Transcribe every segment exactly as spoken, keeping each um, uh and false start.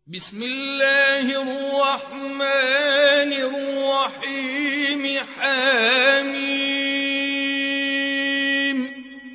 بسم الله الرحمن الرحيم حميم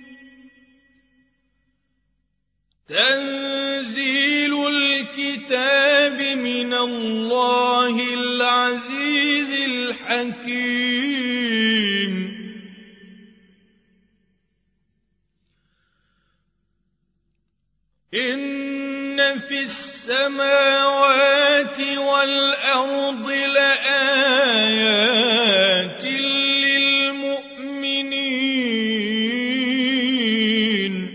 تنزيل الكتاب من الله العزيز الحكيم إن في السماوات والأرض لآيات للمؤمنين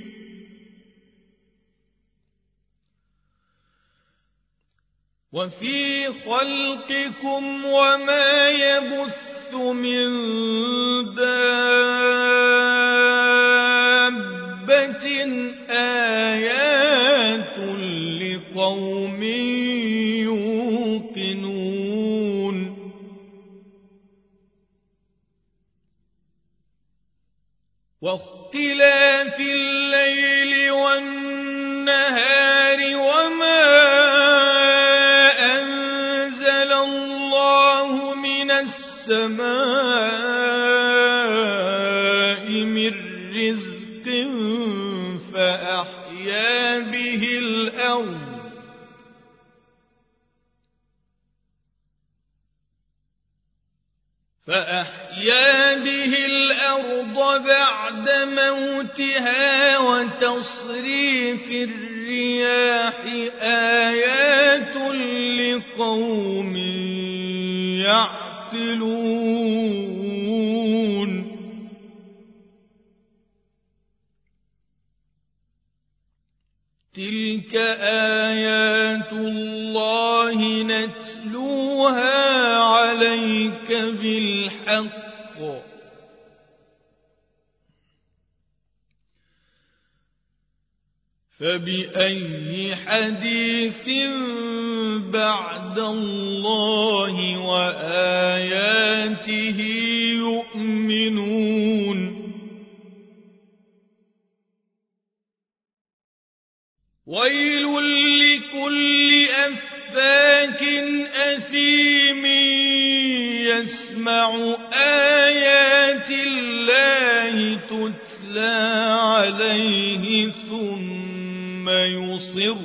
وفي خلقكم وما يبث من دابة آيات لقوم يوقنون واختلاف الليل والنهار وما أنزل الله من السماء من رزق فأحيا به الأرض فأحيا به الأرض بعد موتها وتصريف الرياح آيات لقوم يعقلون تلك آيات الله نتلوها عليك بالحق فبأي حديث بعد الله وآياته يؤمنون ويل لكل أفاك أثيم يسمع آيات الله تتلى عليه ثم يصر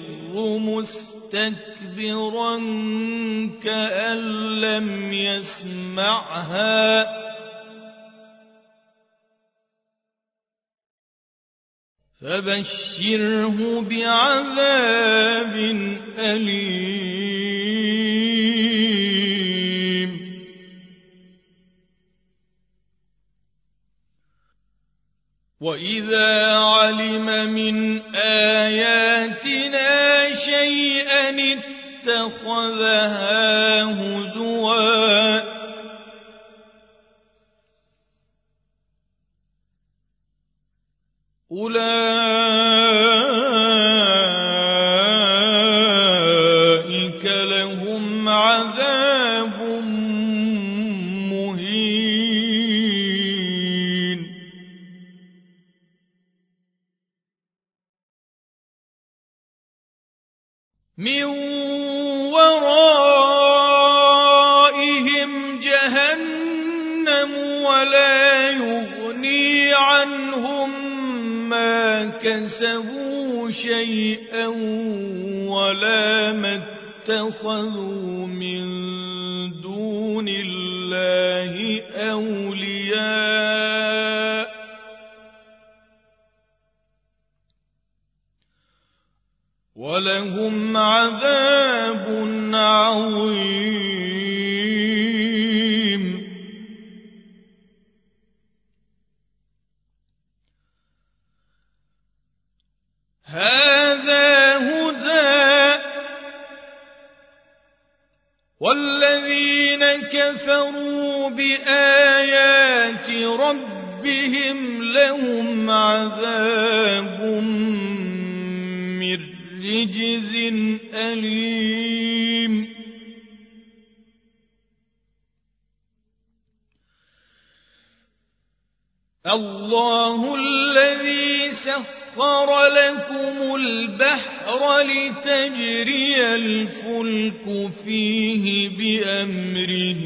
مستكبرا كأن لم يسمعها فبشره بعذاب أليم وإذا علم من آياتنا شيئا اتخذها هزوا أولئك لهم عذاب مهين من ورائهم جهنم ولا يغني عنهم ما كسبوا شيئا ولا ما اتخذوا من دون الله أولياء ولهم عذاب عظيم هذا هدى والذين كفروا بآيات ربهم لهم عذاب من رجز أليم الله الذي سخر لكم البحر لتجري الفلك فيه بأمره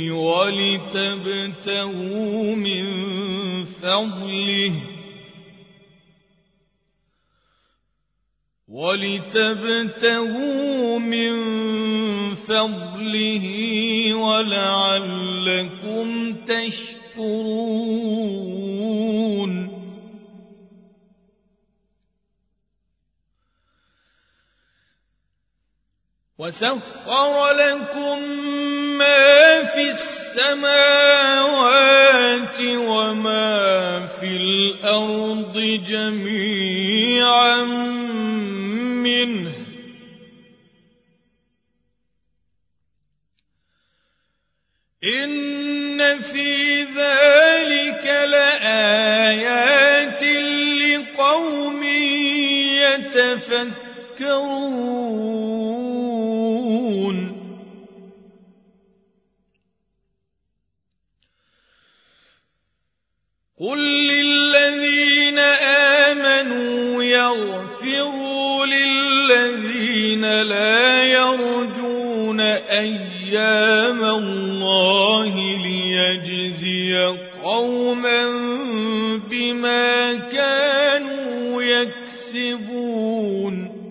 ولتبتغوا من فضله ولتبتغوا من فضله ولعلكم تشكرون وسخر لكم ما في السماوات وما في الأرض جميعا منه إن في ذلك لآيات لقوم يتفكرون قل للذين آمنوا يغفروا للذين لا يرجون أيام الله ليجزي قوما بما كانوا يكسبون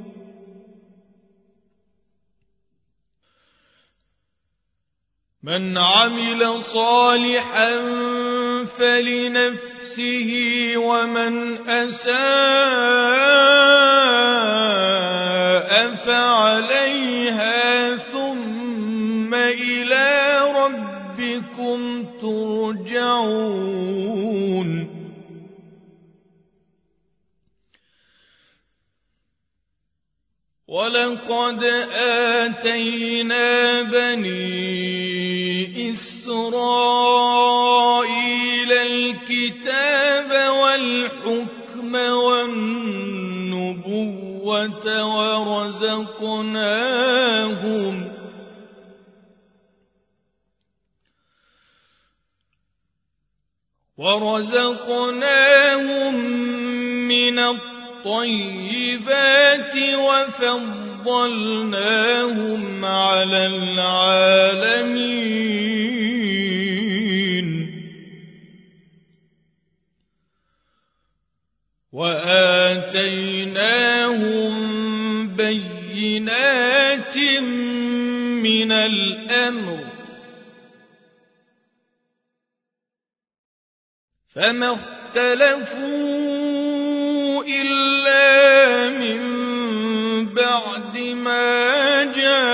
من عمل صالحا فلنفسه ومن أساء فعليها ثم إلى ربكم ترجعون ولقد آتينا بني إسرائيل الكتاب والحكم والنبوة ورزقناهم ورزقناهم من الطيبات وفضلناهم على العالمين وآتيناهم بينات من الأمر فما اختلفوا إلا من بعد ما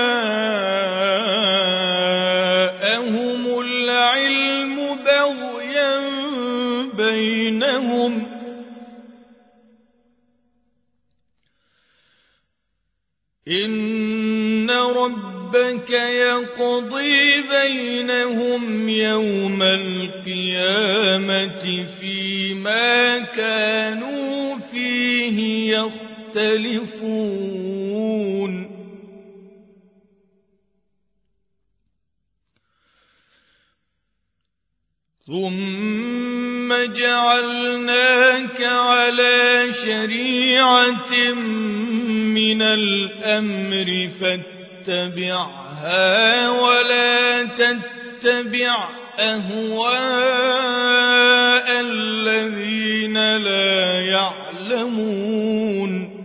جاءهم العلم بغيا بينهم إن ربك يقضي بينهم يوم القيامة فيما كانوا فيه يختلفون ثم جعلناك على شريعة من الأمر فاتبعها ولا تتبع أهواء الذين لا يعلمون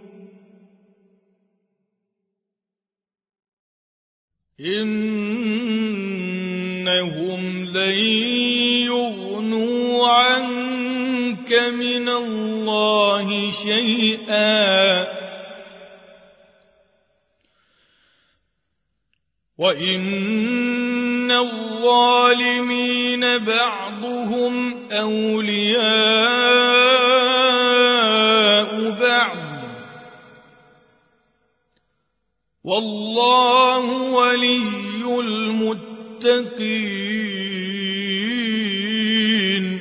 إنهم لن يغنوا عنك من الله شيئا وإن الظالمين بعضهم أولياء بعض والله ولي المتقين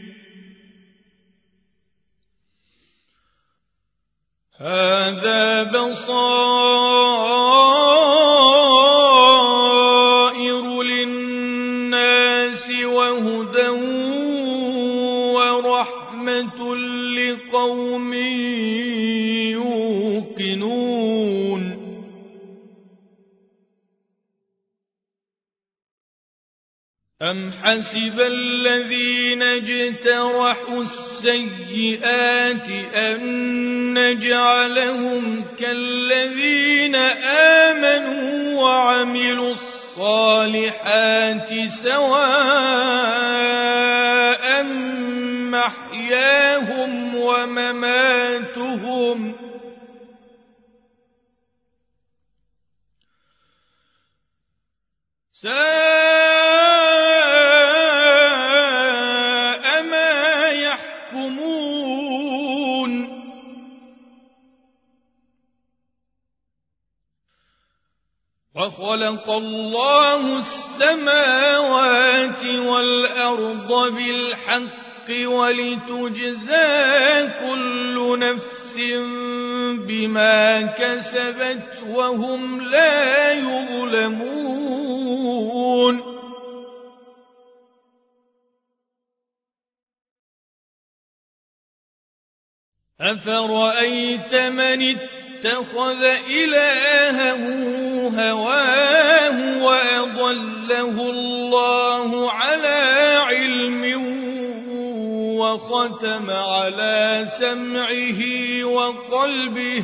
هذا بصائر للناس وهدى ورحمة لقوم أم حسب الذين اجترحوا السيئات أن نجعلهم كالذين آمنوا وعملوا الصالحات سواء محياهم ومماتهم ساء ما يحكمون وخلق الله السماوات والأرض بالحق ولتجزى كل نفس بما كسبت وهم لا يظلمون أفرأيت من اتخذ إلهه هواه وأضله الله على علم وختم على سمعه وقلبه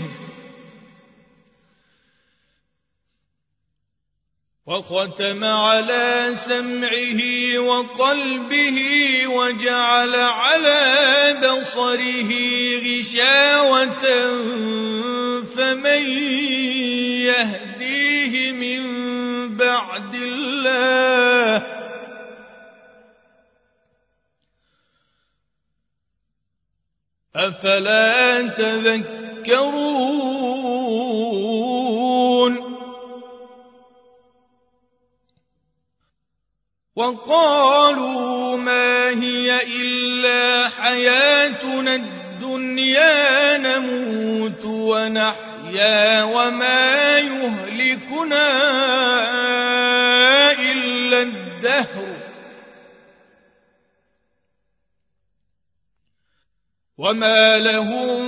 وختم على سمعه وقلبه وجعل على بصره غشاوة فمن يهديه من بعد الله أفلا تذكرون وقالوا ما هي إلا حياتنا الدنيا نموت ونحيا وما يهلكنا إلا الدهر وما لهم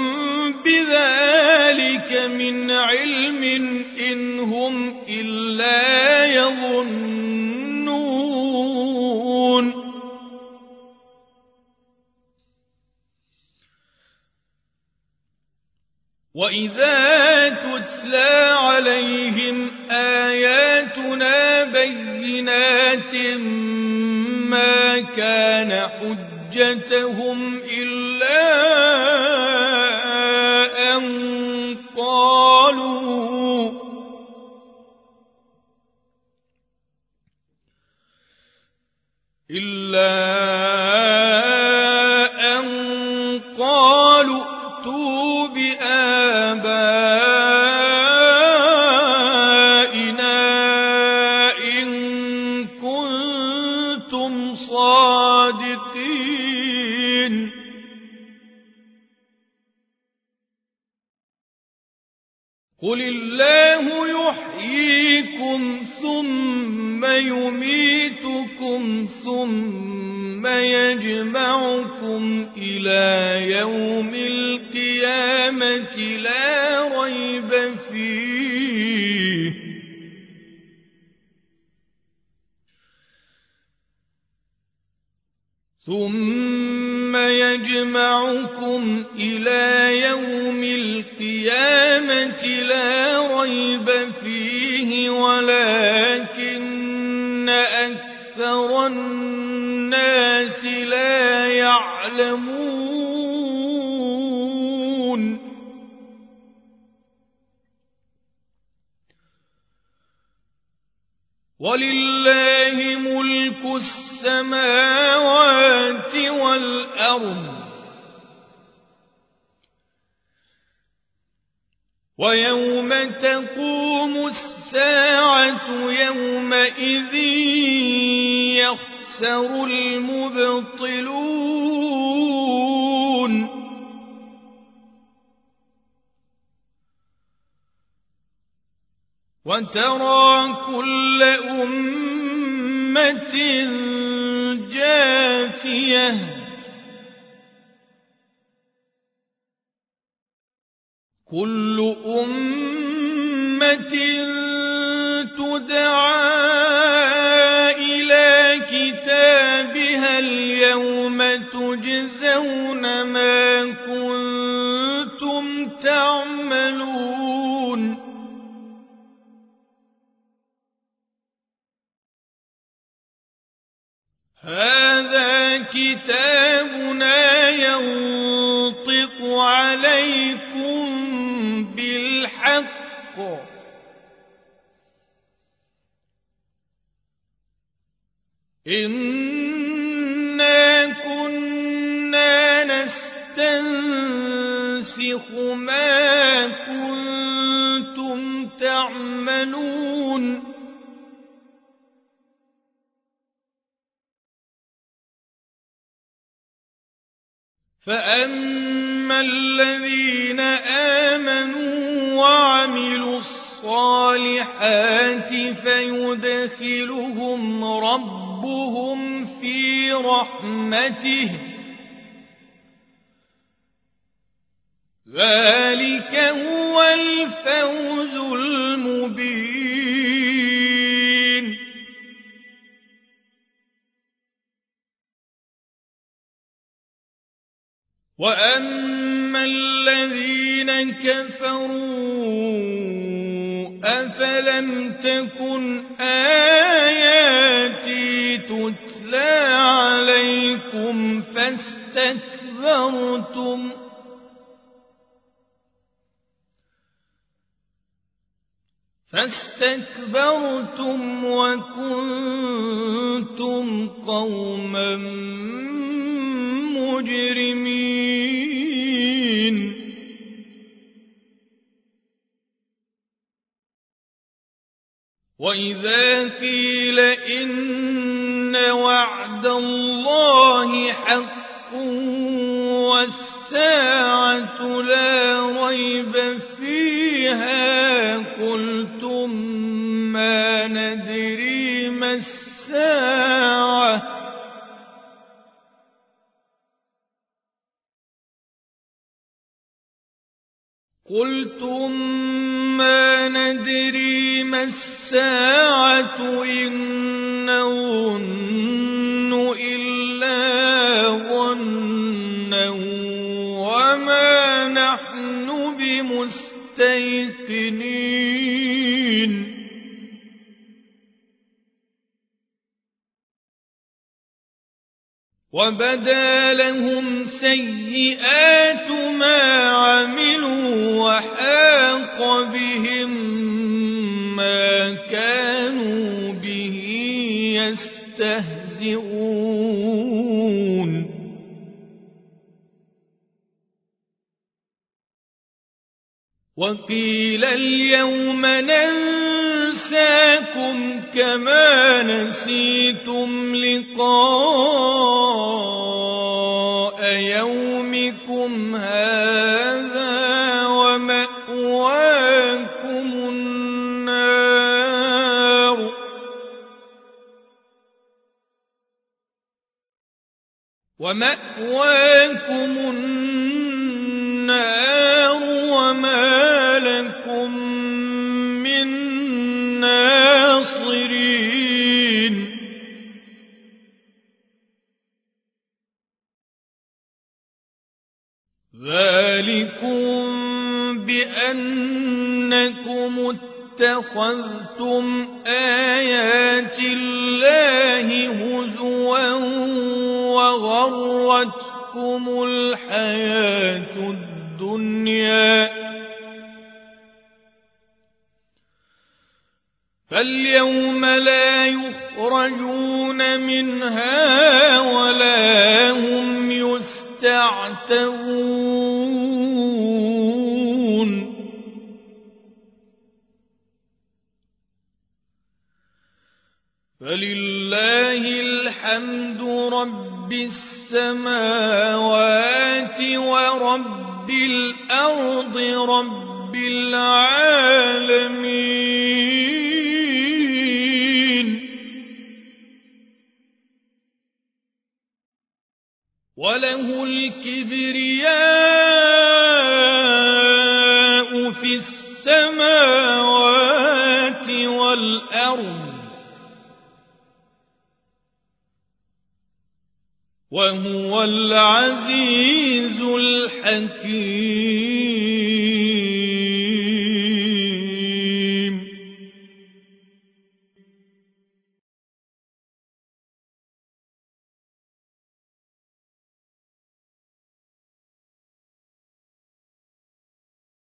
بذلك من علم إن هم إلا يظنون وإذا تتلى عليهم آياتنا بينات ما كان حجتهم إلا أن قالوا إلا أن قالوا ائتوا بآبائنا إن كنتم صادقين قل الله يحييكم ثم يميتكم ثم يجمعكم إلى يوم القيامة لا ريب فيه ثم يجمعكم إلى يوم القيامة لا ريب فيه ولكن أكثر الناس لا يعلمون ولله ملك السماوات والأرض ويوم تقوم الساعة يومئذ يخسر المبطلون وترى كل أمة جاثية كل أمة تدعى إلى بها اليوم تجزون ما كنتم تعملون هذا كتابنا ينطق عليكم بالحق إنا كنا نستنسخ ما كنتم تعملون فأما الذين آمنوا وعملوا الصالحات فيدخلهم ربهم في رحمته ذلك هو الفوز المبين وأما الذين كفروا أفلم تكن آياتي تتلى عليكم فاستكبرتم فاستكبرتم وكنتم قوما مجرمين وإذا قيل إن وعد الله حق والساعة لا ريب فيها قلتم ما ندري ما الساعة قلتم ما ندري ما الساعة إن نظن إلا ظنا وما نحن بمستيقنين وبدا لهم سيئات ما عملوا وحاق بهم ما كانوا به يستهزئون وقيل اليوم ننساكم كما نسيتم لقاء يومكم هذا ومأواكم النار ومأواكم النار وما لكم من ناصرين ذلكم بأنكم اتخذتم آيات الله هزوا وغرتكم الحياة الدنيا فاليوم لا يخرجون منها ولا هم يستعتبون فلله الحمد رب السماوات ورب الأرض رب العالمين وله الكبرياء في السماوات والأرض وهو العزيز الحكيم.